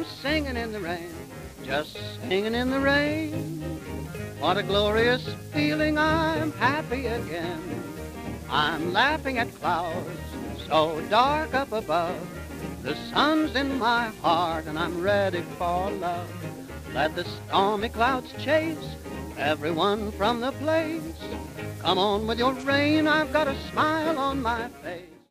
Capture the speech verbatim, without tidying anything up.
I'm singing in the rain, just singing in the rain. What a glorious feeling, I'm happy again. I'm laughing at clouds so dark up above. The sun's in my heart and I'm ready for love. Let the stormy clouds chase everyone from the place. Come on with your rain, I've got a smile on my face.